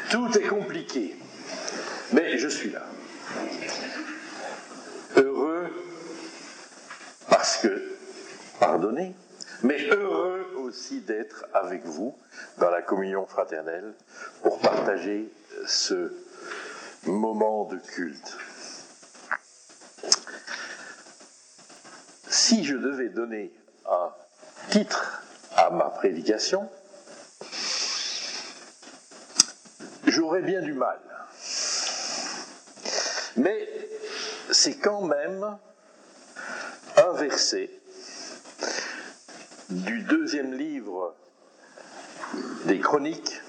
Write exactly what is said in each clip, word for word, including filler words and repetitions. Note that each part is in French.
Tout est compliqué, mais je suis là. Heureux parce que, pardonnez, mais heureux aussi d'être avec vous dans la communion fraternelle pour partager ce moment de culte. Si je devais donner un titre à ma prédication, j'aurais bien du mal. Mais c'est quand même un verset du deuxième livre des Chroniques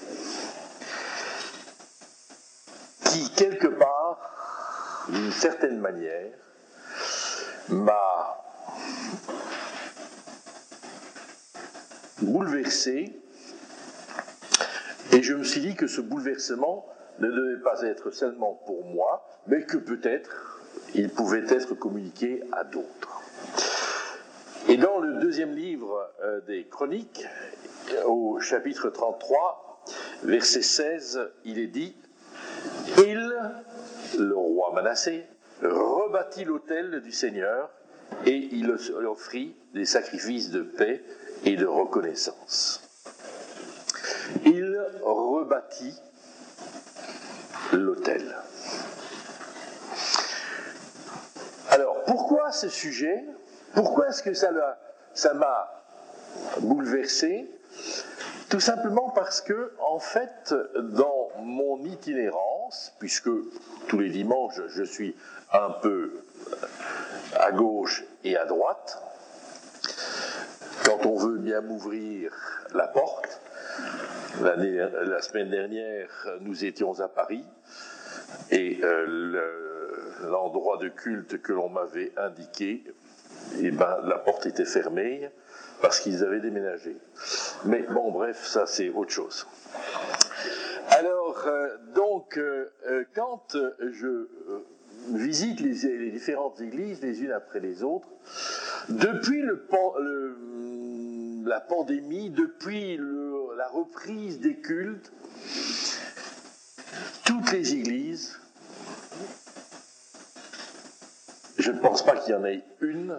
qui, quelque part, d'une certaine manière, m'a bouleversé, et je me suis dit que ce bouleversement ne devait pas être seulement pour moi, mais que peut-être il pouvait être communiqué à d'autres. Et dans le deuxième livre euh, des Chroniques, au chapitre trente-trois, verset seize, il est dit « Il, le roi Manassé, rebâtit l'autel du Seigneur et il offrit des sacrifices de paix et de reconnaissance. » Il rebâtit l'autel. Alors, pourquoi ce sujet ? Pourquoi est-ce que ça, ça m'a bouleversé ? Tout simplement parce que, en fait, dans mon itinérance, puisque tous les dimanches je suis un peu à gauche et à droite, quand on veut bien m'ouvrir la porte, l'année, la semaine dernière, nous étions à Paris, et euh, le, l'endroit de culte que l'on m'avait indiqué, eh ben, la porte était fermée parce qu'ils avaient déménagé. Mais bon, bref, ça c'est autre chose. Alors, euh, donc, euh, quand je euh, visite les, les différentes églises les unes après les autres, depuis le, le, la pandémie, depuis le, la reprise des cultes, toutes les églises, je ne pense pas qu'il y en ait une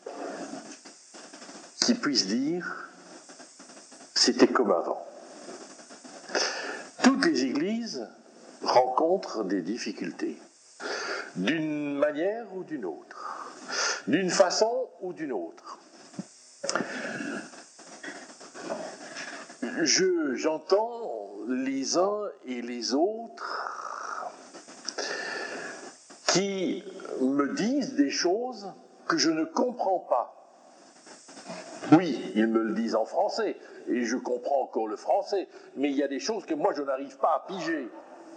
qui puisse dire c'était comme avant. Toutes les églises rencontrent des difficultés, d'une manière ou d'une autre, d'une façon ou d'une autre. Je, j'entends les uns et les autres qui me disent des choses que je ne comprends pas. Oui, ils me le disent en français, et je comprends encore le français, mais il y a des choses que moi je n'arrive pas à piger.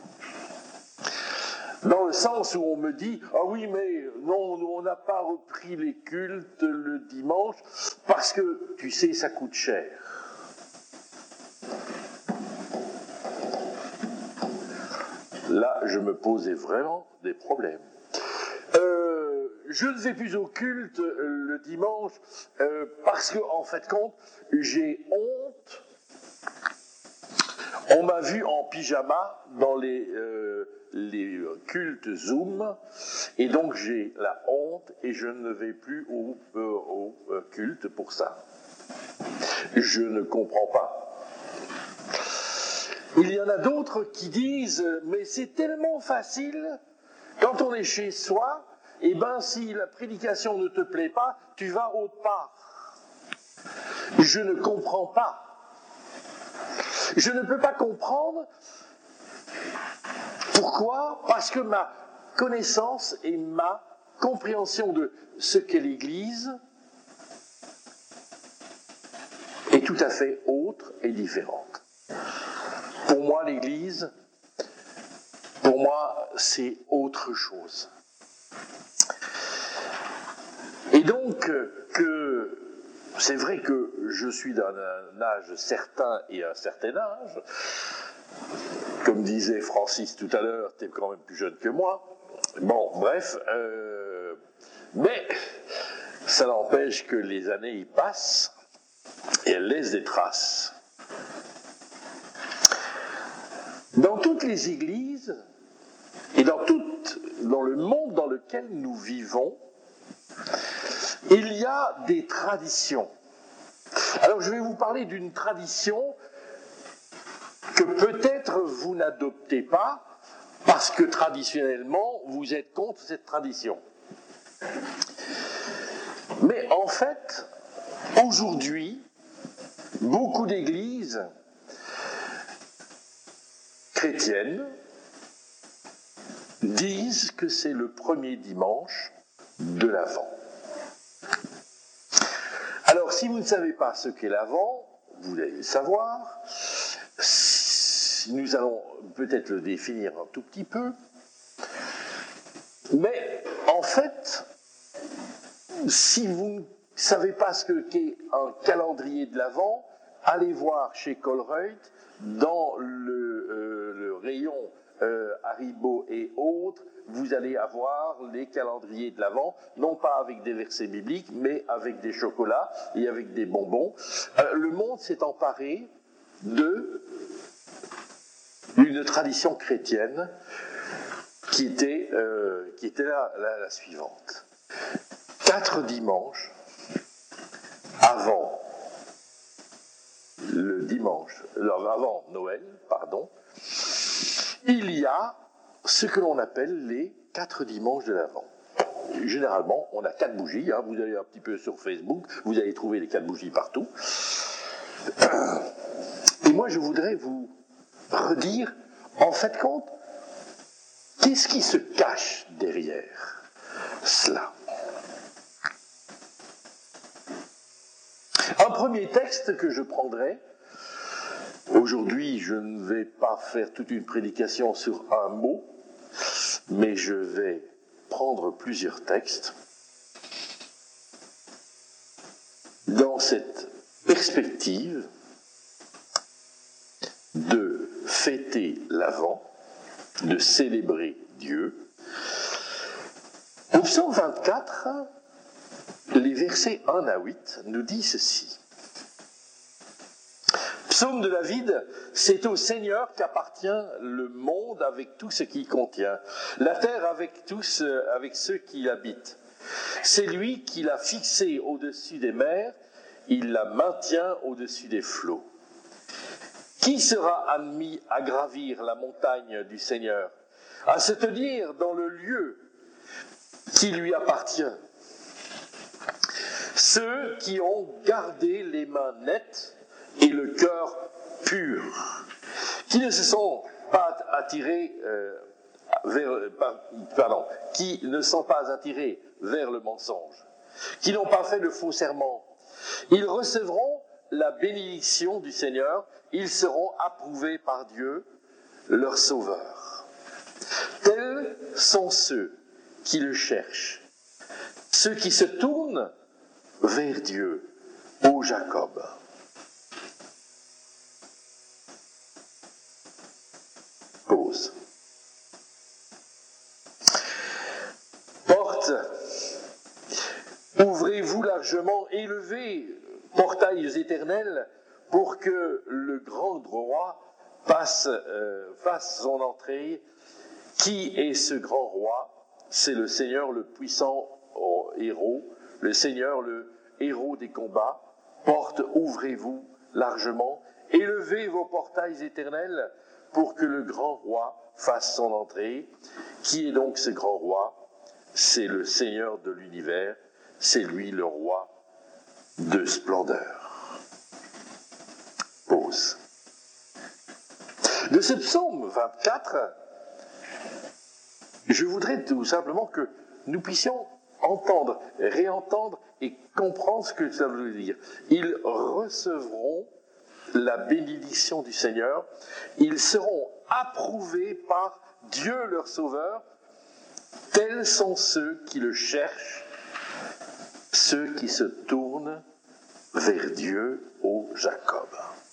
Dans le sens où on me dit « Ah oui, mais non, on n'a pas repris les cultes le dimanche, parce que, tu sais, ça coûte cher. » Là, je me posais vraiment des problèmes. Euh, je ne vais plus au culte euh, le dimanche euh, parce que, en fait, compte, j'ai honte. On m'a vu en pyjama dans les, euh, les cultes Zoom, et donc j'ai la honte et je ne vais plus au, euh, au euh, culte pour ça. Je ne comprends pas. Il y en a d'autres qui disent « Mais c'est tellement facile, quand on est chez soi, et eh ben si la prédication ne te plaît pas, tu vas autre part. » Je ne comprends pas. Je ne peux pas comprendre. Pourquoi ? Parce que ma connaissance et ma compréhension de ce qu'est l'Église est tout à fait autre et différente. Pour moi, l'Église, pour moi, c'est autre chose. Et donc, que c'est vrai que je suis d'un âge certain et un certain âge. Comme disait Francis tout à l'heure, tu es quand même plus jeune que moi. Bon, bref, euh, mais ça n'empêche que les années y passent et elles laissent des traces. Dans toutes les églises et dans, tout, dans le monde dans lequel nous vivons, il y a des traditions. Alors je vais vous parler d'une tradition que peut-être vous n'adoptez pas parce que traditionnellement vous êtes contre cette tradition. Mais en fait, aujourd'hui, beaucoup d'églises chrétiennes disent que c'est le premier dimanche de l'Avent. Alors, si vous ne savez pas ce qu'est l'Avent, vous allez le savoir. Nous allons peut-être le définir un tout petit peu. Mais, en fait, si vous ne savez pas ce qu'est un calendrier de l'Avent, allez voir chez Colruyt, dans le, euh, le rayon euh, Haribo et autres, vous allez avoir les calendriers de l'Avent, non pas avec des versets bibliques, mais avec des chocolats et avec des bonbons. Euh, le monde s'est emparé de une tradition chrétienne qui était, euh, qui était la, la, la suivante. Quatre dimanches avant le dimanche, avant Noël, pardon, il y a ce que l'on appelle les quatre dimanches de l'Avent. Généralement, on a quatre bougies, hein, vous allez un petit peu sur Facebook, vous allez trouver les quatre bougies partout. Et moi, je voudrais vous redire, en fait, compte, qu'est-ce qui se cache derrière cela ? Un premier texte que je prendrai, aujourd'hui je ne vais pas faire toute une prédication sur un mot, mais je vais prendre plusieurs textes dans cette perspective de fêter l'Avent, de célébrer Dieu. Au psaume vingt-quatre, les versets un à huit nous disent ceci. Psaume de David, c'est au Seigneur qu'appartient le monde avec tout ce qu'il contient, la terre avec tous, avec ceux qui y habitent. C'est lui qui l'a fixée au-dessus des mers, il la maintient au-dessus des flots. Qui sera admis à gravir la montagne du Seigneur, à se tenir dans le lieu qui lui appartient? Ceux qui ont gardé les mains nettes et le cœur pur, qui ne se sont pas attirés euh, vers, pardon, qui ne sont pas attirés vers le mensonge, qui n'ont pas fait de faux serments, ils recevront la bénédiction du Seigneur, ils seront approuvés par Dieu, leur Sauveur. Tels sont ceux qui le cherchent, ceux qui se tournent vers Dieu, ô Jacob. Pause. Porte, ouvrez-vous largement, élevez, portails éternels, pour que le grand roi passe, euh, fasse son entrée. Qui est ce grand roi? C'est le Seigneur le puissant oh, héros, le Seigneur le héros des combats. Porte, ouvrez-vous largement, élevez vos portails éternels pour que le grand roi fasse son entrée. Qui est donc ce grand roi? C'est le Seigneur de l'univers, c'est lui le roi de splendeur. Pause. De ce psaume vingt-quatre, je voudrais tout simplement que nous puissions entendre, réentendre et comprendre ce que ça veut dire. Ils recevront la bénédiction du Seigneur, ils seront approuvés par Dieu leur Sauveur. Tels sont ceux qui le cherchent, ceux qui se tournent vers Dieu, ô Jacob.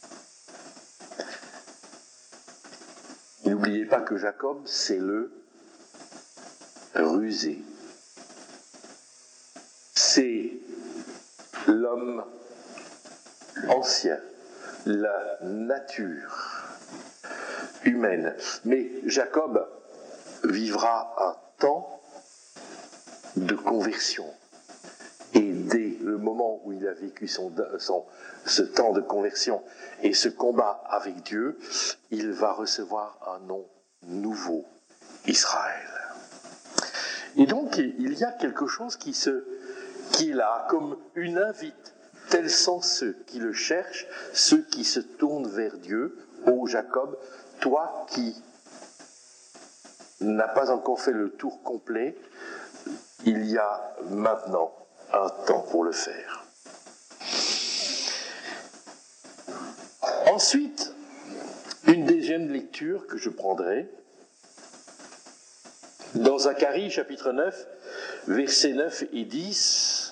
N'oubliez pas que Jacob, c'est le rusé. C'est l'homme ancien, la nature, humaine. Mais Jacob vivra un temps de conversion. Et dès le moment où il a vécu son, son, ce temps de conversion et ce combat avec Dieu, il va recevoir un nom nouveau, Israël. Et donc, il y a quelque chose qui, se, qui est là, comme une invite. Tels sont ceux qui le cherchent, ceux qui se tournent vers Dieu. Ô Jacob, toi qui n'as pas encore fait le tour complet, il y a maintenant un temps pour le faire. Ensuite, une deuxième lecture que je prendrai, dans Zacharie chapitre neuf, versets neuf et dix.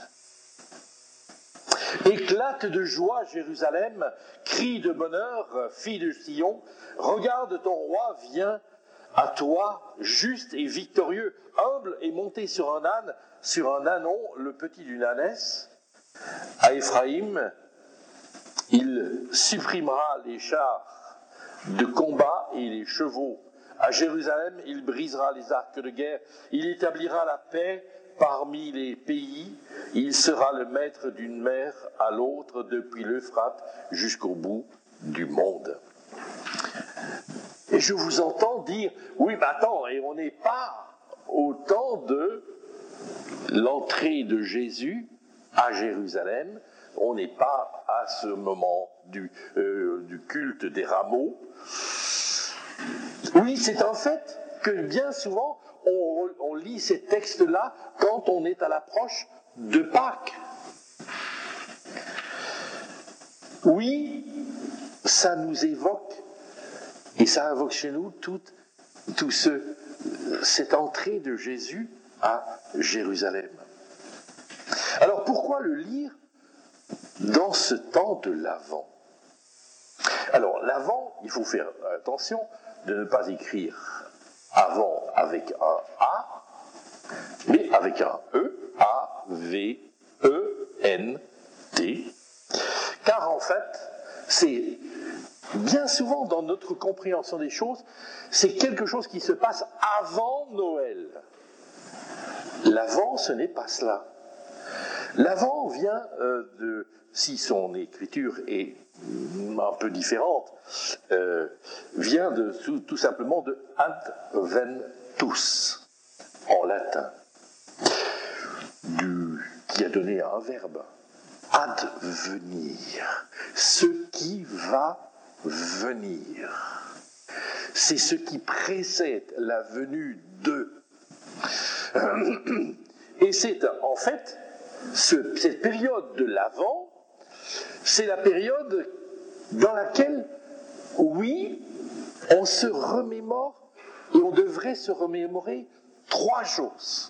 « Éclate de joie, Jérusalem, crie de bonheur, fille de Sion, regarde ton roi vient à toi, juste et victorieux, humble et monté sur un âne, sur un ânon, le petit d'une ânesse. À Éphraïm, il supprimera les chars de combat et les chevaux. À Jérusalem, il brisera les arcs de guerre. Il établira la paix parmi les pays. Il sera le maître d'une mer à l'autre, depuis l'Euphrate jusqu'au bout du monde. » Et je vous entends dire, oui, mais attends, et on n'est pas au temps de l'entrée de Jésus à Jérusalem, on n'est pas à ce moment du, euh, du culte des rameaux. Oui, c'est un fait que bien souvent, on, on lit ces textes-là quand on est à l'approche de Pâques. Oui, ça nous évoque, et ça invoque chez nous toute, tout ce, cette entrée de Jésus à Jérusalem. Alors pourquoi le lire dans ce temps de l'Avent? Alors l'Avent, il faut faire attention de ne pas écrire avant avec un A, mais avec un E, A, V, E, N, T, car en fait, c'est bien souvent dans notre compréhension des choses, c'est quelque chose qui se passe avant Noël. L'Avent, ce n'est pas cela. L'Avent vient euh, de, si son écriture est un peu différente, euh, vient de, tout, tout simplement de adventus, en latin, du, qui a donné un verbe, advenir, ce qui va venir. C'est ce qui précède la venue de. Et c'est en fait, ce, cette période de l'Avent, c'est la période dans laquelle, oui, on se remémore, et on devrait se remémorer trois choses.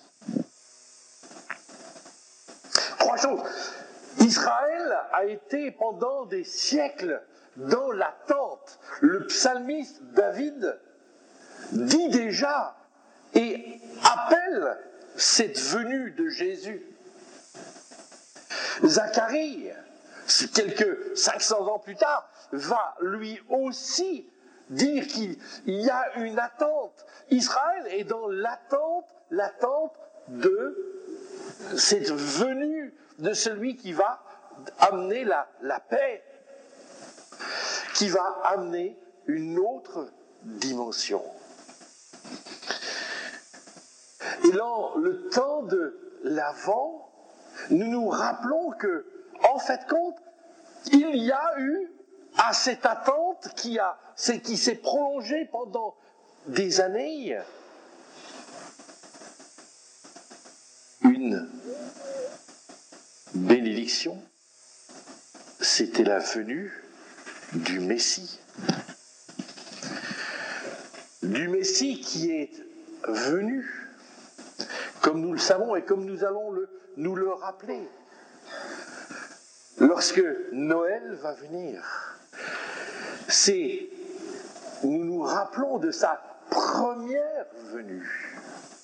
Trois choses. Israël a été pendant des siècles dans l'attente. Le psalmiste David dit déjà et appelle cette venue de Jésus. Zacharie, quelques cinq cents ans plus tard, va lui aussi dire qu'il y a une attente. Israël est dans l'attente, l'attente de cette venue de celui qui va amener la, la paix, qui va amener une autre dimension. Et dans le temps de l'Avent, nous nous rappelons que, en fait compte, il y a eu à cette attente qui, a, qui s'est prolongée pendant des années, une bénédiction, c'était la venue du Messie. Du Messie qui est venu, comme nous le savons et comme nous allons le, nous le rappeler. Lorsque Noël va venir, c'est, nous nous rappelons de sa première venue.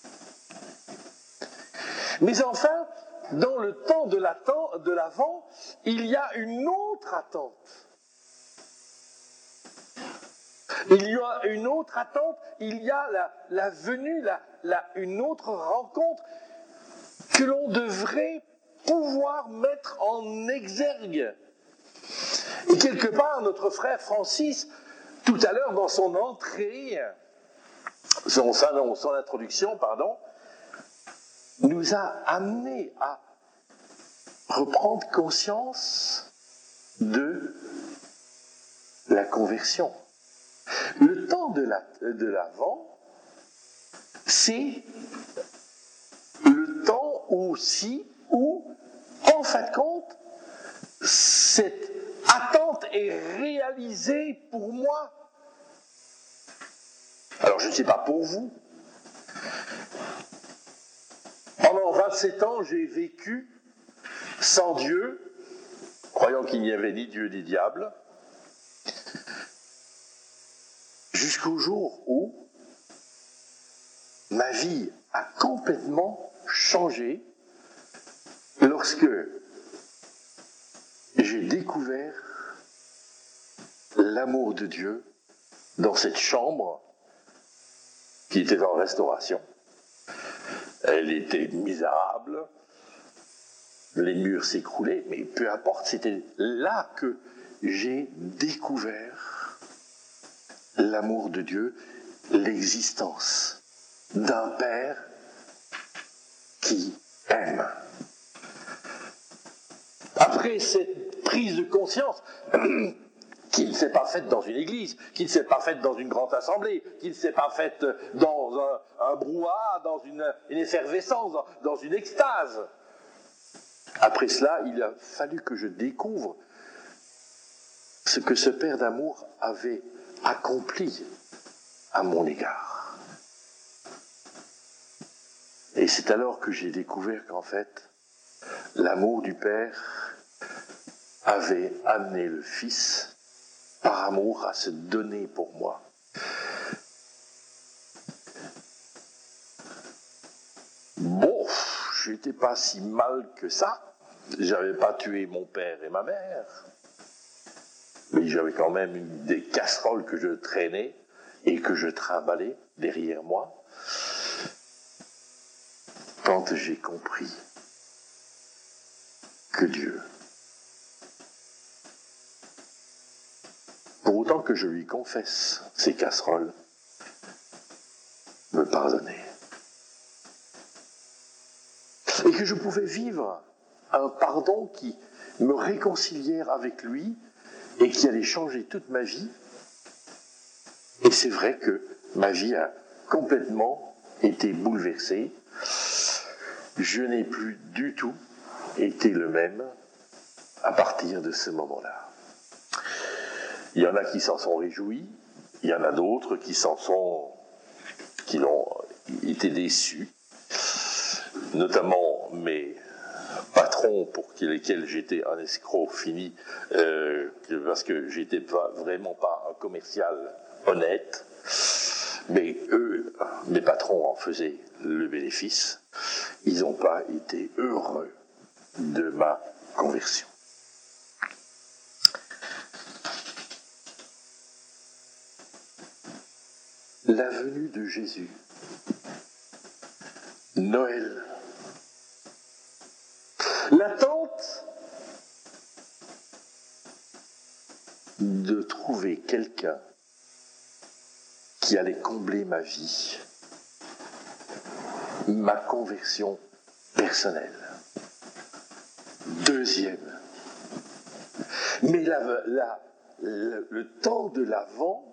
Mais enfin, dans le temps de l'Avent, il y a une autre attente. Il y a une autre attente, il y a la, la venue, la, la, une autre rencontre que l'on devrait pouvoir mettre en exergue. Et quelque part, notre frère Francis, tout à l'heure dans son entrée, son, son, son introduction, pardon, nous a amené à reprendre conscience de la conversion. Le temps de la, de l'Avent, c'est le temps aussi où, en fin de compte, cette attente est réalisée pour moi. Alors, je ne sais pas pour vous. Pendant vingt-sept ans, j'ai vécu sans Dieu, croyant qu'il n'y avait ni Dieu ni diable, jusqu'au jour où ma vie a complètement changé lorsque j'ai découvert l'amour de Dieu dans cette chambre qui était en restauration. Elle était misérable, les murs s'écroulaient, mais peu importe, c'était là que j'ai découvert l'amour de Dieu, l'existence d'un Père qui aime. Après cette prise de conscience, qui ne s'est pas faite dans une église, qui ne s'est pas faite dans une grande assemblée, qui ne s'est pas faite dans un, un brouhaha, dans une, une effervescence, dans, dans une extase. Après cela, il a fallu que je découvre ce que ce Père d'amour avait accompli à mon égard. Et c'est alors que j'ai découvert qu'en fait, l'amour du Père avait amené le Fils par amour à se donner pour moi. Bon, j'étais pas si mal que ça. J'avais pas tué mon père et ma mère. Mais j'avais quand même une, des casseroles que je traînais et que je trimballais derrière moi. Quand j'ai compris que Dieu, pour autant que je lui confesse ces casseroles, me pardonnait. Et que je pouvais vivre un pardon qui me réconciliait avec lui et qui allait changer toute ma vie. Et c'est vrai que ma vie a complètement été bouleversée. Je n'ai plus du tout été le même à partir de ce moment-là. Il y en a qui s'en sont réjouis, il y en a d'autres qui s'en sont, qui ont été déçus, notamment mes patrons pour lesquels j'étais un escroc fini, euh, parce que j'étais pas, vraiment pas un commercial honnête, mais eux, mes patrons en faisaient le bénéfice. Ils n'ont pas été heureux de ma conversion. La venue de Jésus, Noël, l'attente de trouver quelqu'un qui allait combler ma vie, ma conversion personnelle. Deuxième, mais la, la, le, le temps de l'Avent,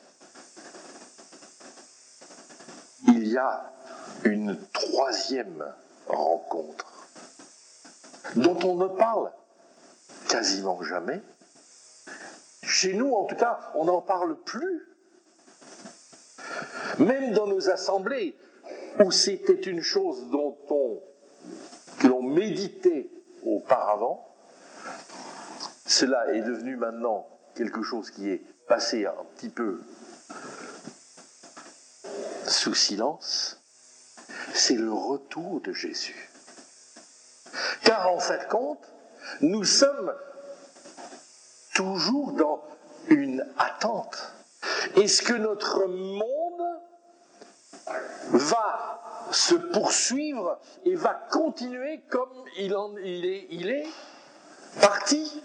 il y a une troisième rencontre dont on ne parle quasiment jamais. Chez nous, en tout cas, on n'en parle plus. Même dans nos assemblées, où c'était une chose dont on, que l'on méditait auparavant, cela est devenu maintenant quelque chose qui est passé un petit peu sous silence. C'est le retour de Jésus. Car en fin de compte, nous sommes toujours dans une attente. Est-ce que notre monde va se poursuivre et va continuer comme il, en, il, est, il est parti?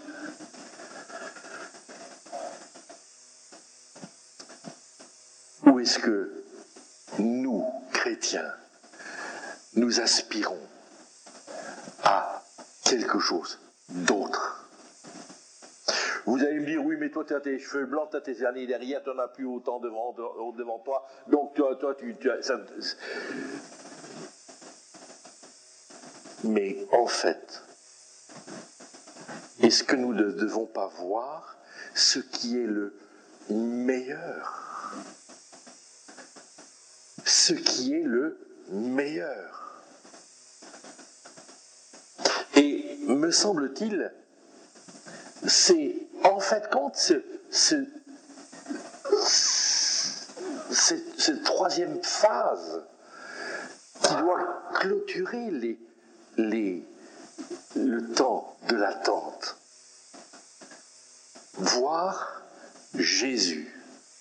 Ou est-ce que nous, chrétiens, nous aspirons à quelque chose d'autre? Vous allez me dire, oui, mais toi, tu as tes cheveux blancs, tu as tes années derrière, tu n'en as plus autant devant, devant toi, donc toi, toi tu... tu as, ça... Mais en fait, est-ce que nous ne devons pas voir ce qui est le meilleur? Ce qui est le meilleur. Et me semble-t-il, c'est en fait compte ce, ce, cette, cette troisième phase qui doit clôturer les, les, le temps de l'attente. Voir Jésus.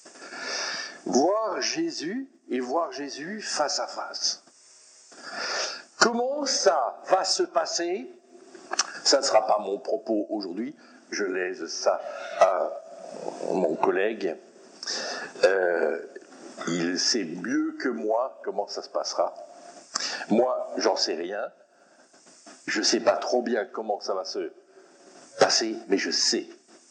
Voir Jésus et voir Jésus face à face. Comment ça va se passer? Ça ne sera pas mon propos aujourd'hui, je laisse ça à mon collègue. Euh, il sait mieux que moi comment ça se passera. Moi, j'en sais rien. Je ne sais pas trop bien comment ça va se passer, mais je sais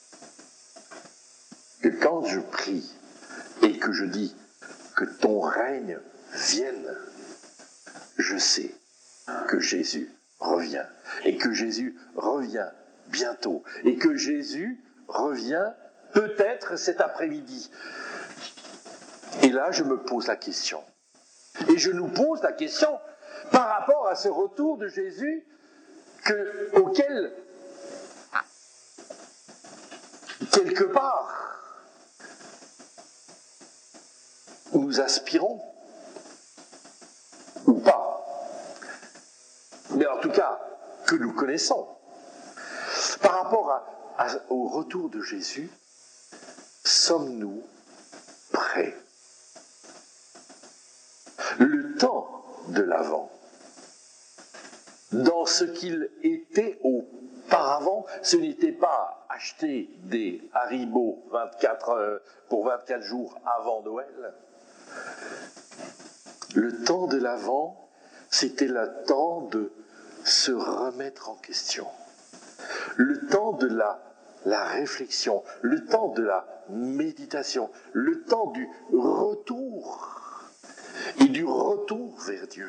que quand je prie et que je dis que ton règne vienne, je sais que Jésus revient, et que Jésus revient bientôt, et que Jésus revient peut-être cet après-midi. Et là, je me pose la question. Et je nous pose la question par rapport à ce retour de Jésus que, auquel, quelque part, nous aspirons, ou pas. Mais en tout cas, que nous connaissons. Par rapport à, à, au retour de Jésus, sommes-nous prêts? Le temps de l'Avent, dans ce qu'il était auparavant, ce n'était pas acheter des Haribo vingt-quatre, euh, pour vingt-quatre jours avant Noël. Le temps de l'Avent, c'était le temps de se remettre en question. Le temps de la, la réflexion, le temps de la méditation, le temps du retour et du retour vers Dieu.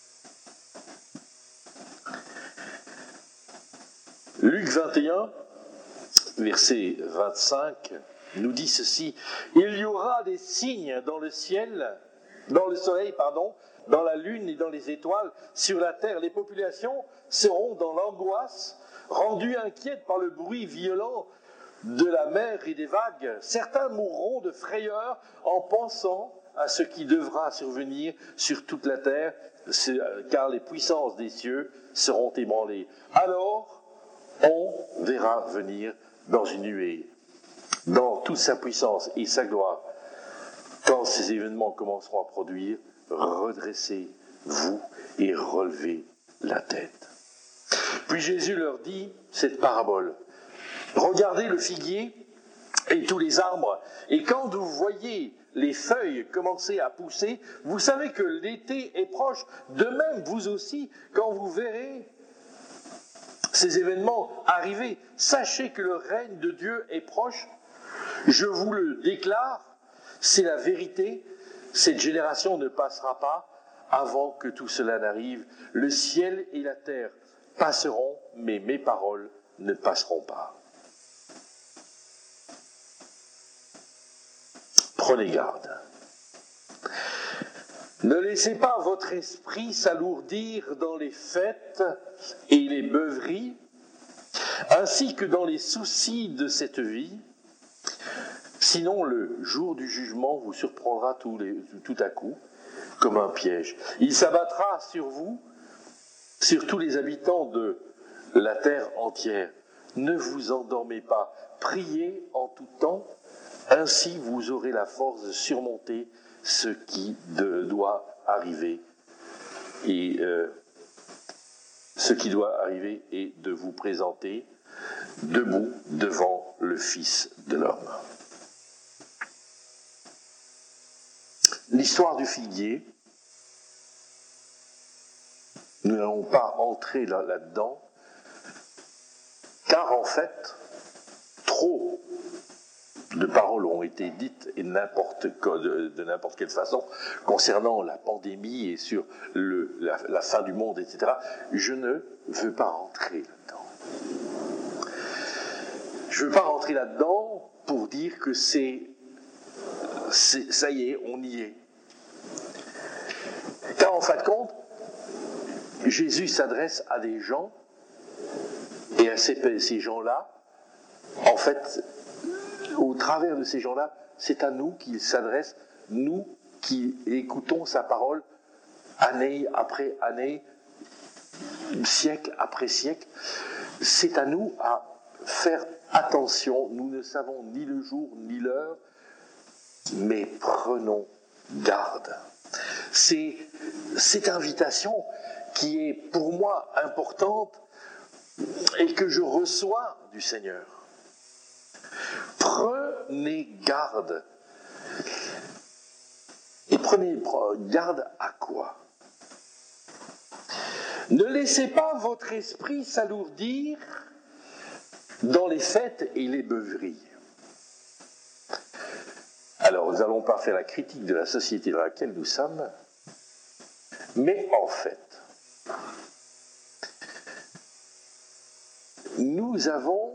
Luc vingt et un, verset vingt-cinq, nous dit ceci: « Il y aura des signes dans le ciel, dans le soleil, pardon, dans la lune et dans les étoiles, sur la terre. Les populations seront dans l'angoisse, rendues inquiètes par le bruit violent de la mer et des vagues. Certains mourront de frayeur en pensant à ce qui devra survenir sur toute la terre, car les puissances des cieux seront ébranlées. Alors, on verra venir dans une nuée, dans toute sa puissance et sa gloire. Quand ces événements commenceront à produire, redressez-vous et relevez la tête. » Puis Jésus leur dit cette parabole. « Regardez le figuier et tous les arbres, et quand vous voyez les feuilles commencer à pousser, vous savez que l'été est proche. De même, vous aussi, quand vous verrez ces événements arriver, sachez que le règne de Dieu est proche. Je vous le déclare, c'est la vérité. Cette génération ne passera pas avant que tout cela n'arrive. Le ciel et la terre passeront, mais mes paroles ne passeront pas. » Prenez garde. Ne laissez pas votre esprit s'alourdir dans les fêtes et les beuveries, ainsi que dans les soucis de cette vie. Sinon, le jour du jugement vous surprendra tout, les, tout à coup, comme un piège. Il s'abattra sur vous, sur tous les habitants de la terre entière. Ne vous endormez pas. Priez en tout temps, Ainsi, vous aurez la force de surmonter ce qui de, doit arriver et euh, ce qui doit arriver et de vous présenter debout devant le Fils de l'homme. L'histoire du figuier, nous n'allons pas entrer là, là-dedans, car en fait, trop de paroles ont été dites et n'importe de, de n'importe quelle façon concernant la pandémie et sur le, la, la fin du monde, et cetera. Je ne veux pas entrer là-dedans. Je ne veux pas rentrer là-dedans pour dire que c'est, c'est ça y est, on y est. Car en fin de compte, Jésus s'adresse à des gens, et à ces, ces gens-là, en fait, au travers de ces gens-là, c'est à nous qu'il s'adresse, nous qui écoutons sa parole, année après année, siècle après siècle. C'est à nous à faire attention. Nous ne savons ni le jour ni l'heure, mais prenons garde. C'est cette invitation qui est pour moi importante et que je reçois du Seigneur. Prenez garde. Et prenez garde à quoi? Ne laissez pas votre esprit s'alourdir dans les fêtes et les beuveries. Alors, nous n'allons pas faire la critique de la société dans laquelle nous sommes, mais en fait, nous avons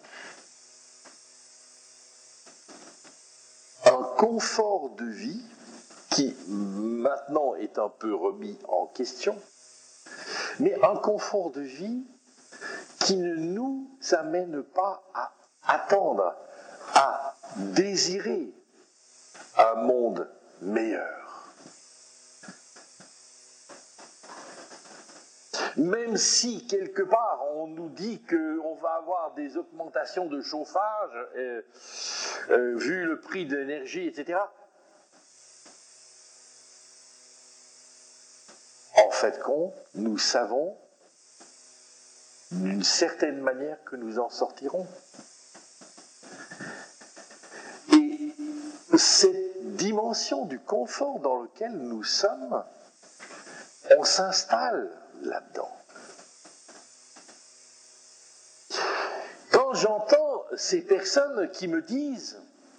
un confort de vie qui maintenant est un peu remis en question, mais un confort de vie qui ne nous amène pas à attendre, à désirer un monde meilleur. Même si, quelque part, on nous dit qu'on va avoir des augmentations de chauffage, euh, euh, vu le prix de l'énergie, et cetera. En fait, compte, nous savons d'une certaine manière que nous en sortirons. Et cette dimension du confort dans lequel nous sommes, on s'installe là-dedans. Quand j'entends ces personnes qui me disent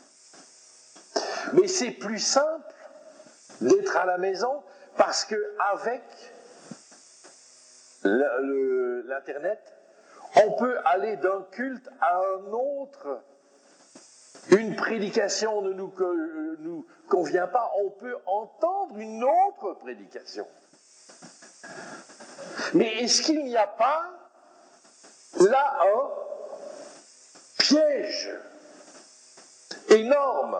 « mais c'est plus simple d'être à la maison parce qu'avec l'Internet, on peut aller d'un culte à un autre. Une prédication ne nous, euh, nous convient pas, on peut entendre une autre prédication. » Mais est-ce qu'il n'y a pas là un piège énorme?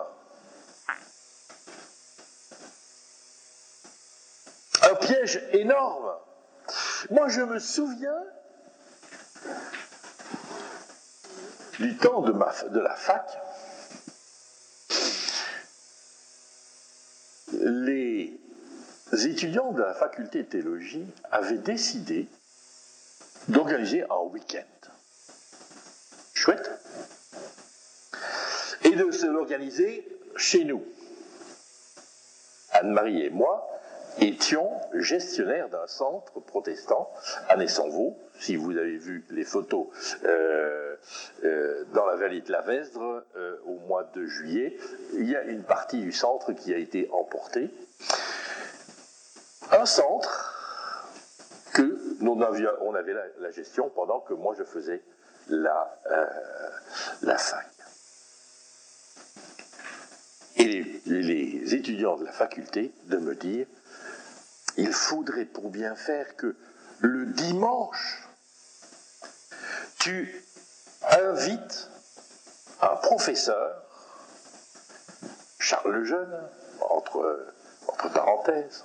Un piège énorme. Moi, je me souviens du temps de, ma, de la fac. Les étudiants de la faculté de théologie avaient décidé d'organiser un week-end. Chouette. Et de se l'organiser chez nous. Anne-Marie et moi étions gestionnaires d'un centre protestant à Nessanvaux. Si vous avez vu les photos euh, euh, dans la vallée de la Vesdre euh, au mois de juillet, il y a une partie du centre qui a été emportée. Un centre que nous avions, on avait la, la gestion pendant que moi je faisais la, euh, la fac. Et les, les étudiants de la faculté de me dire il faudrait pour bien faire que le dimanche, tu invites un professeur, Charles Lejeune, entre, entre parenthèses,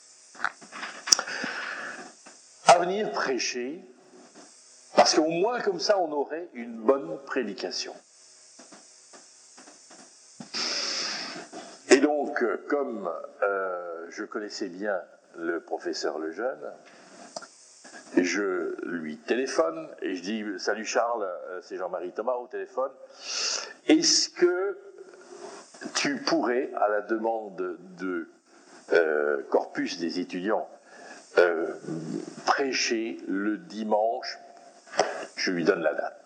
à venir prêcher, parce qu'au moins comme ça on aurait une bonne prédication. donc, comme euh, je connaissais bien le professeur Lejeune, je lui téléphone et je dis « Salut Charles, c'est Jean-Marie Thomas au téléphone. Est-ce que tu pourrais, à la demande de euh, Corpus des étudiants, euh, prêcher le dimanche ?» Je lui donne la date.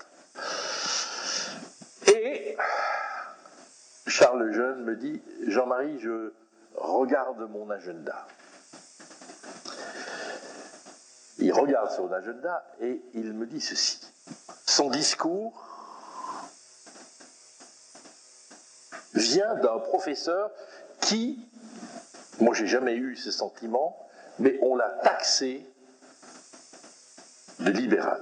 Et Charles Lejeune me dit « Jean-Marie, je regarde mon agenda. » Il regarde son agenda et il me dit ceci. Son discours vient d'un professeur qui, moi j'ai jamais eu ce sentiment, mais on l'a taxé de libéral.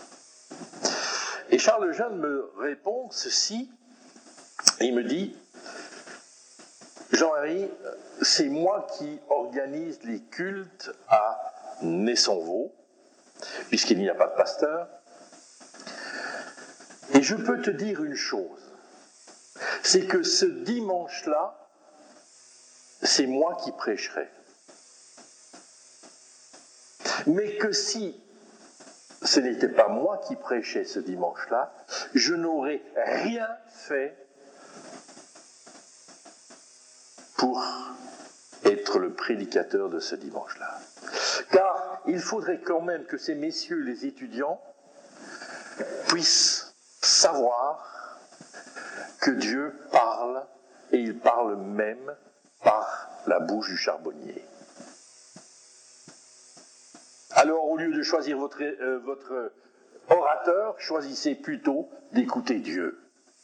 Et Charles Lejeune me répond ceci, et il me dit « Jean-Marie, c'est moi qui organise les cultes à Naissonvaux, puisqu'il n'y a pas de pasteur. Et je peux te dire une chose, c'est que ce dimanche-là, c'est moi qui prêcherai. Mais que si ce n'était pas moi qui prêchais ce dimanche-là, je n'aurais rien fait pour être le prédicateur de ce dimanche-là. Car il faudrait quand même que ces messieurs, les étudiants, puissent savoir que Dieu parle, et il parle même par la bouche du charbonnier. Alors, au lieu de choisir votre, euh, votre orateur, choisissez plutôt d'écouter Dieu.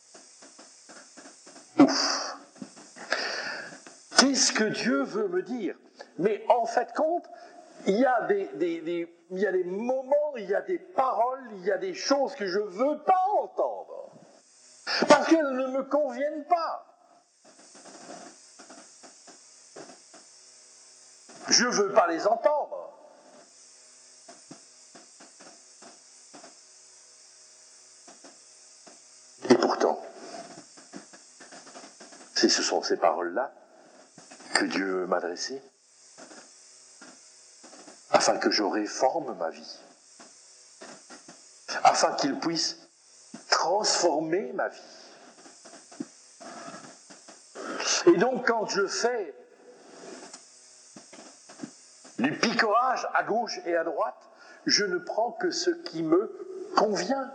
Ouf! Qu'est-ce que Dieu veut me dire? Mais en fait, compte, il y a des, des, des, il y a des moments, il y a des paroles, il y a des choses que je ne veux pas entendre. Parce qu'elles ne me conviennent pas. Je ne veux pas les entendre. Et pourtant, ce sont ces paroles-là que Dieu veut m'adresser, afin que je réforme ma vie, afin qu'il puisse transformer ma vie. Et donc, quand je fais du picorage à gauche et à droite, je ne prends que ce qui me convient.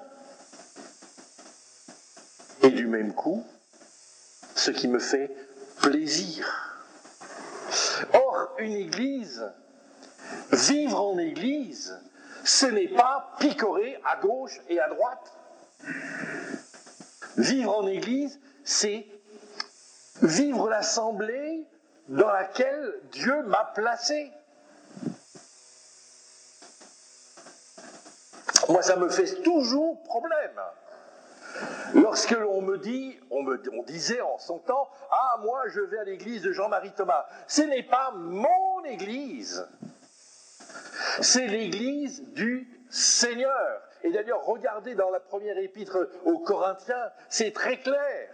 Et du même coup, ce qui me fait plaisir. Or, une église, vivre en église, ce n'est pas picorer à gauche et à droite. Vivre en église, c'est vivre l'assemblée dans laquelle Dieu m'a placé. Moi, ça me fait toujours problème. Lorsque l'on me dit, on me on disait en son temps, « Ah, moi, je vais à l'église de Jean-Marie Thomas. » Ce n'est pas mon église. C'est l'église du Seigneur. Et d'ailleurs, regardez dans la première épître aux Corinthiens, c'est très clair.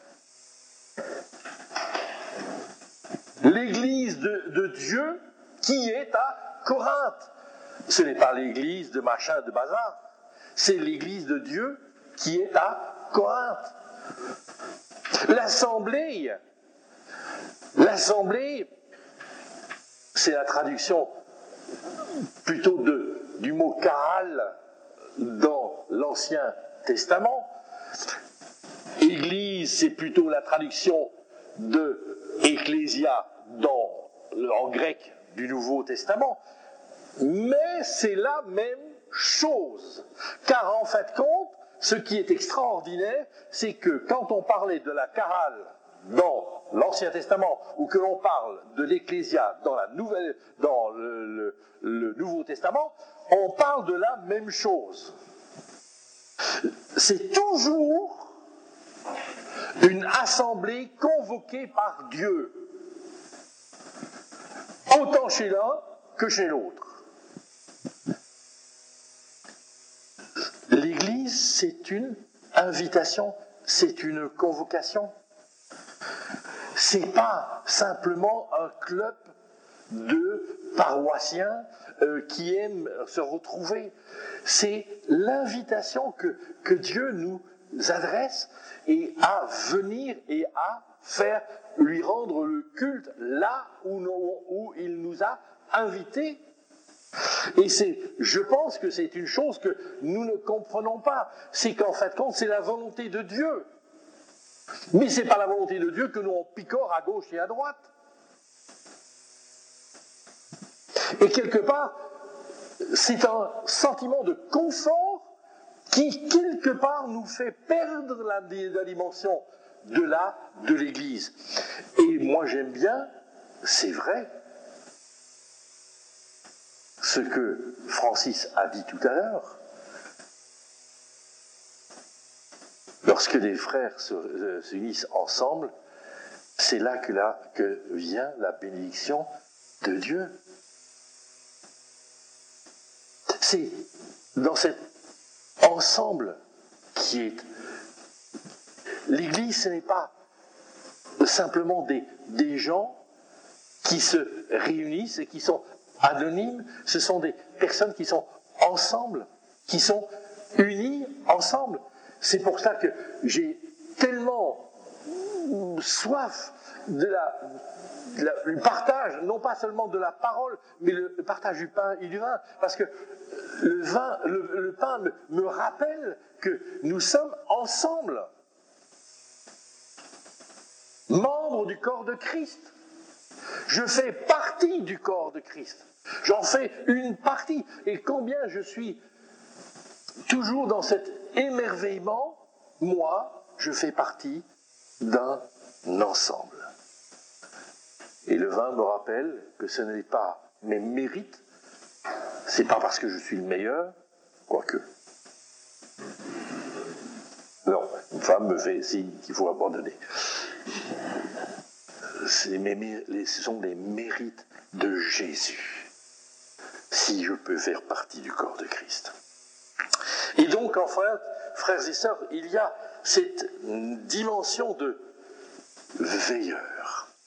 L'église de, de Dieu qui est à Corinthe. Ce n'est pas l'église de machin, de bazar. C'est l'église de Dieu qui est à Corinthe. L'assemblée, l'assemblée, c'est la traduction plutôt de, du mot kahal dans l'Ancien Testament. Église, c'est plutôt la traduction de ecclésia dans, en grec du Nouveau Testament. Mais c'est la même chose. Car en fait, compte, ce qui est extraordinaire, c'est que quand on parlait de la kahal dans l'Ancien Testament, ou que l'on parle de l'ecclésia dans, la nouvelle, dans le, le, le Nouveau Testament, on parle de la même chose. C'est toujours une assemblée convoquée par Dieu, autant chez l'un que chez l'autre. L'Église, c'est une invitation, c'est une convocation. c'est pas simplement un club de paroissiens euh, qui aiment se retrouver. C'est l'invitation que, que Dieu nous adresse et à venir et à faire, lui rendre le culte là où, nous, où il nous a invités. Et c'est, je pense que c'est une chose que nous ne comprenons pas. C'est qu'en fin de compte, c'est la volonté de Dieu. Mais ce n'est pas la volonté de Dieu que nous on picore à gauche et à droite. Et quelque part, c'est un sentiment de confort qui, quelque part, nous fait perdre la, la dimension de la, de l'Église. Et moi, j'aime bien, c'est vrai, ce que Francis a dit tout à l'heure. Lorsque des frères se, euh, s'unissent ensemble, c'est là que, là que vient la bénédiction de Dieu. C'est dans cet ensemble qui est... L'Église, ce n'est pas simplement des, des gens qui se réunissent et qui sont anonymes, ce sont des personnes qui sont ensemble, qui sont unies ensemble. C'est pour ça que j'ai tellement soif de la, de la, du partage, non pas seulement de la parole, mais le, le partage du pain et du vin, parce que le, vin, le, le pain me, me rappelle que nous sommes ensemble, membres du corps de Christ. Je fais partie du corps de Christ. J'en fais une partie. Et combien je suis toujours dans cet émerveillement, moi, je fais partie d'un ensemble. Et le vin me rappelle que ce n'est pas mes mérites, c'est pas parce que je suis le meilleur, quoique. Non, une femme me fait signe qu'il faut abandonner. C'est mes, les, ce sont les mérites de Jésus, si je peux faire partie du corps de Christ. Et donc, enfin, frères et sœurs, il y a cette dimension de veilleur.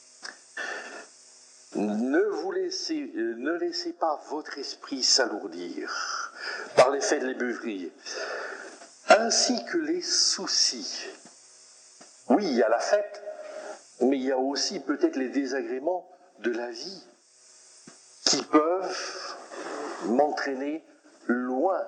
Ne vous laissez, ne laissez pas votre esprit s'alourdir par l'effet de l'ébeuvrie, ainsi que les soucis. Oui, il y a la fête, mais il y a aussi peut-être les désagréments de la vie qui peuvent m'entraîner loin.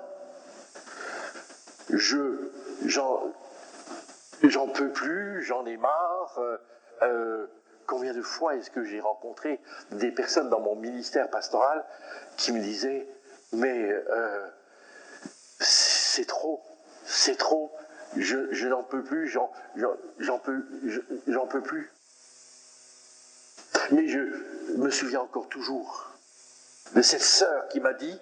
Je, j'en, j'en peux plus, j'en ai marre. Euh, euh, combien de fois est-ce que j'ai rencontré des personnes dans mon ministère pastoral qui me disaient « mais euh, c'est trop, c'est trop, je, je n'en peux plus, j'en, j'en, j'en, peux, je, j'en peux plus ». Mais je me souviens encore toujours de cette sœur qui m'a dit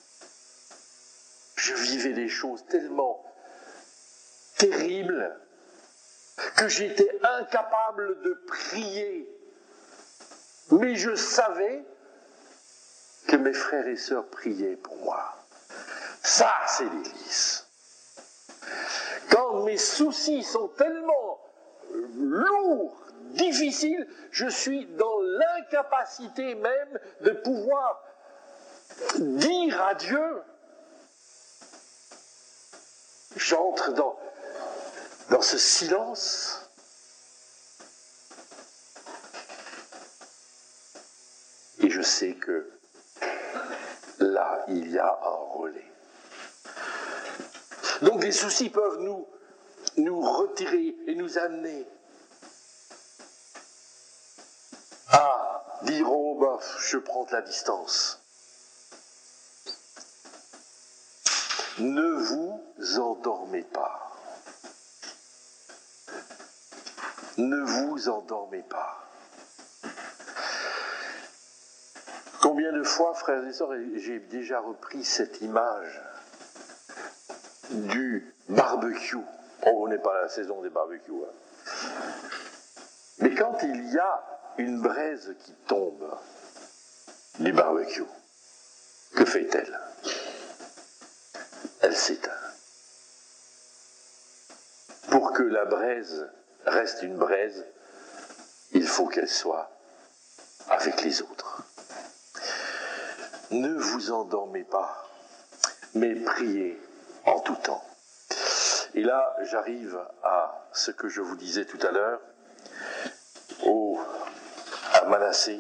« je vivais des choses tellement terribles que j'étais incapable de prier, mais je savais que mes frères et sœurs priaient pour moi. » Ça, c'est l'Église. Quand mes soucis sont tellement lourds, difficiles, je suis dans l'incapacité même de pouvoir dire à Dieu, j'entre dans, dans ce silence et je sais que là, il y a un relais. Donc les soucis peuvent nous, nous retirer et nous amener à dire « oh, bah, je prends de la distance ». Ne vous endormez pas. Ne vous endormez pas. Combien de fois, frères et sœurs, j'ai déjà repris cette image du barbecue. Oh, on n'est pas à la saison des barbecues. Hein. Mais quand il y a une braise qui tombe du barbecue, que fait-elle ? Elle s'éteint. Pour que la braise reste une braise, il faut qu'elle soit avec les autres. Ne vous endormez pas, mais priez en tout temps. Et là, j'arrive à ce que je vous disais tout à l'heure, au, à Manassé.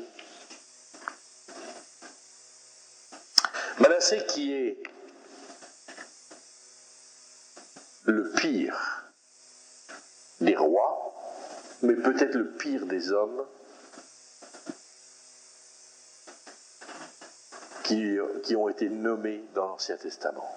Manassé qui est le pire des rois, mais peut-être le pire des hommes qui, qui ont été nommés dans l'Ancien Testament.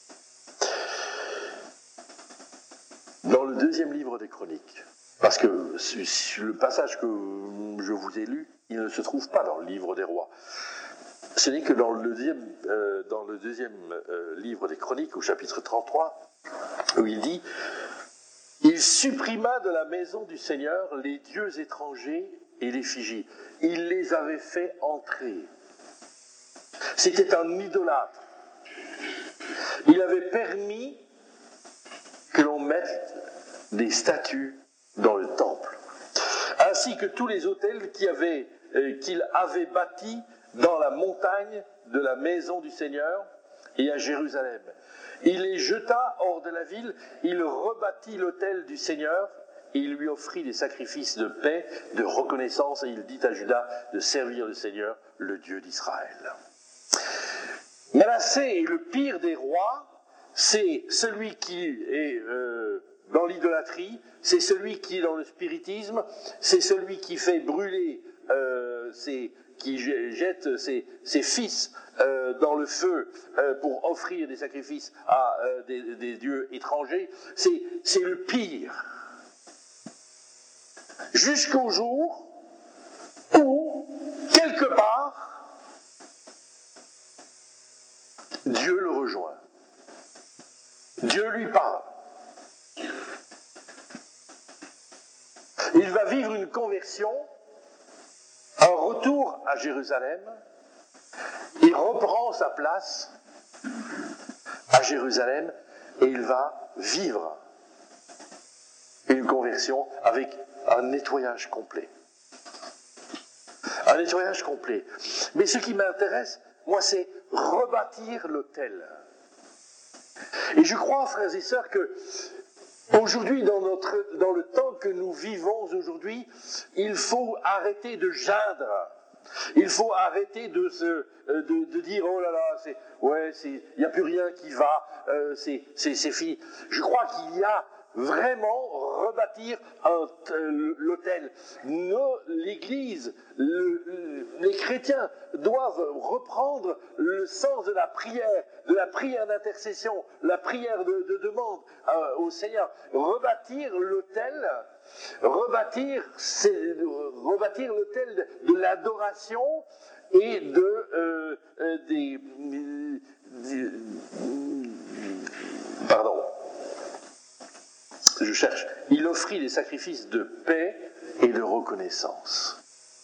Dans le deuxième livre des Chroniques, parce que le passage que je vous ai lu, il ne se trouve pas dans le livre des rois. Ce n'est que dans le deuxième, euh, dans le deuxième euh, livre des Chroniques, au chapitre trente-trois, où il dit « Il supprima de la maison du Seigneur les dieux étrangers et l'effigie. Il les avait fait entrer. » C'était un idolâtre. Il avait permis que l'on mette des statues dans le temple, ainsi que tous les autels qu'il avait, euh, qu'il avait bâtis dans la montagne de la maison du Seigneur et à Jérusalem. Il les jeta hors de la ville, il rebâtit l'autel du Seigneur et il lui offrit des sacrifices de paix, de reconnaissance, et il dit à Juda de servir le Seigneur, le Dieu d'Israël. Manassé est le pire des rois, c'est celui qui est euh, dans l'idolâtrie, c'est celui qui est dans le spiritisme, c'est celui qui fait brûler, euh, ses, qui jette ses, ses fils euh, dans le feu euh, pour offrir des sacrifices à euh, des, des dieux étrangers. C'est, c'est le pire. Jusqu'au jour où, quelque part, Dieu le rejoint. Dieu lui parle. Il va vivre une conversion, un retour à Jérusalem. Il reprend sa place à Jérusalem et il va vivre une conversion avec un nettoyage complet. Un nettoyage complet. Mais ce qui m'intéresse, moi, c'est rebâtir l'autel. Et je crois, frères et sœurs, que aujourd'hui, dans, notre, dans le temps que nous vivons aujourd'hui, il faut arrêter de geindre. Il faut arrêter de se, de, de dire oh là là, c'est, ouais, c'est, il n'y a plus rien qui va, euh, c'est, c'est, c'est fini. Je crois qu'il y a vraiment rebâtir un, euh, l'autel. Nos, l'Église, le, le, les chrétiens doivent reprendre le sens de la prière, de la prière d'intercession, la prière de, de demande euh, au Seigneur. Rebâtir l'autel, rebâtir, c'est, rebâtir l'autel de, de l'adoration et de euh, euh, des, des pardon. Je cherche. Il offrit des sacrifices de paix et de reconnaissance.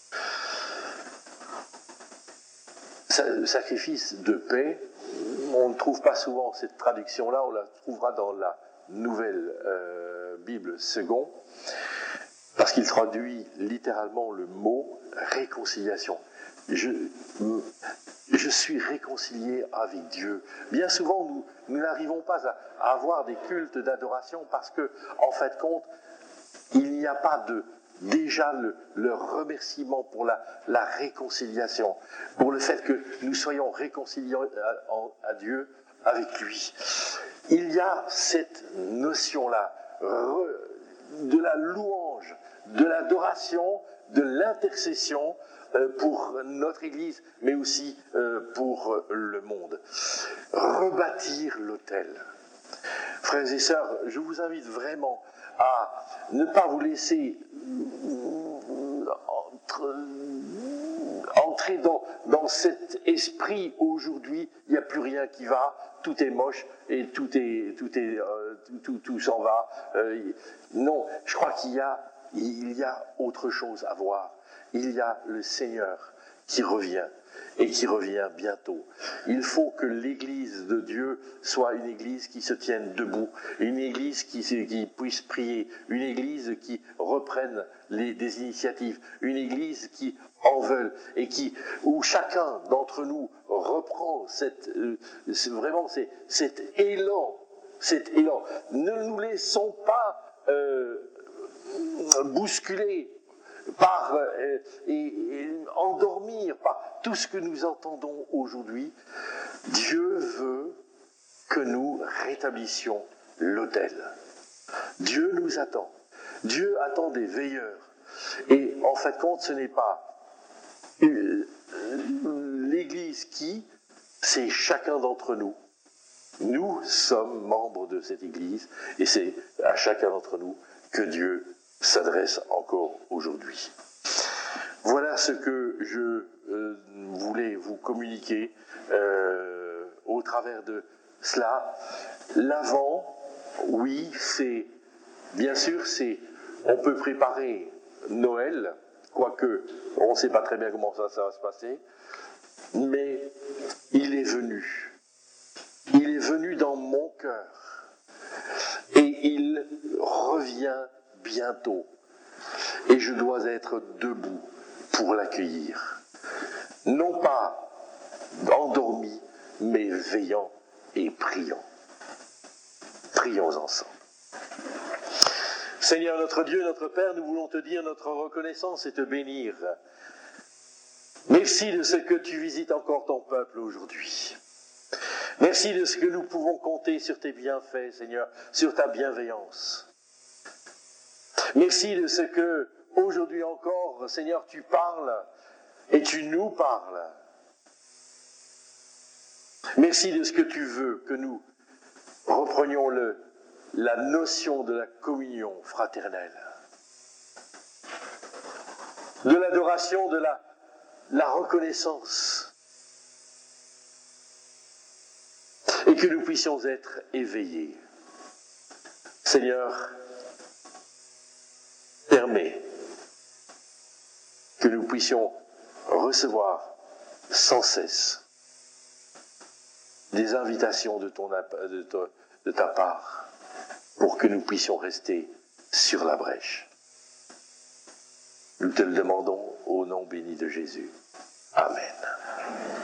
Le sacrifice de paix, on ne trouve pas souvent cette traduction-là, on la trouvera dans la nouvelle euh, Bible second, parce qu'il traduit littéralement le mot réconciliation. Je, je suis réconcilié avec Dieu. Bien souvent, nous, nous n'arrivons pas à, à avoir des cultes d'adoration parce que, en fait, compte, il n'y a pas de déjà le, le remerciement pour la, la réconciliation, pour le fait que nous soyons réconciliés à, à Dieu avec lui. Il y a cette notion-là de la louange, de l'adoration, de l'intercession pour notre Église, mais aussi pour le monde. Rebâtir l'autel. Frères et sœurs, je vous invite vraiment à ne pas vous laisser entre, entrer dans, dans cet esprit aujourd'hui, il n'y a plus rien qui va, tout est moche et tout est tout est euh, tout, tout, tout s'en va. Euh, non, je crois qu'il y a il y a autre chose à voir. Il y a le Seigneur qui revient et qui revient bientôt. Il faut que l'Église de Dieu soit une Église qui se tienne debout, une Église qui, qui puisse prier, une Église qui reprenne les, des initiatives, une Église qui en veut et qui, où chacun d'entre nous reprend cette, euh, vraiment c'est, cet élan, cet élan. Ne nous laissons pas euh, bousculer par euh, et, et endormir par tout ce que nous entendons aujourd'hui. Dieu veut que nous rétablissions l'autel. Dieu nous attend. Dieu attend des veilleurs. Et en fait, compte, ce n'est pas l'Église qui, c'est chacun d'entre nous. Nous sommes membres de cette Église et c'est à chacun d'entre nous que Dieu s'adresse encore aujourd'hui. Voilà ce que je euh, voulais vous communiquer euh, au travers de cela. L'avant, oui, c'est, bien sûr, c'est, on peut préparer Noël, quoique on ne sait pas très bien comment ça, ça va se passer, mais il est venu. Il est venu dans mon cœur et il revient bientôt. Et je dois être debout pour l'accueillir. Non pas endormi, mais veillant et priant. Prions ensemble. Seigneur notre Dieu, notre Père, nous voulons te dire notre reconnaissance et te bénir. Merci de ce que tu visites encore ton peuple aujourd'hui. Merci de ce que nous pouvons compter sur tes bienfaits, Seigneur, sur ta bienveillance. Merci de ce que, aujourd'hui encore, Seigneur, tu parles et tu nous parles. Merci de ce que tu veux que nous reprenions le, la notion de la communion fraternelle, de l'adoration, de la, la reconnaissance, et que nous puissions être éveillés. Seigneur, permets que nous puissions recevoir sans cesse des invitations de, ton, de, ta, de ta part pour que nous puissions rester sur la brèche. Nous te le demandons au nom béni de Jésus. Amen.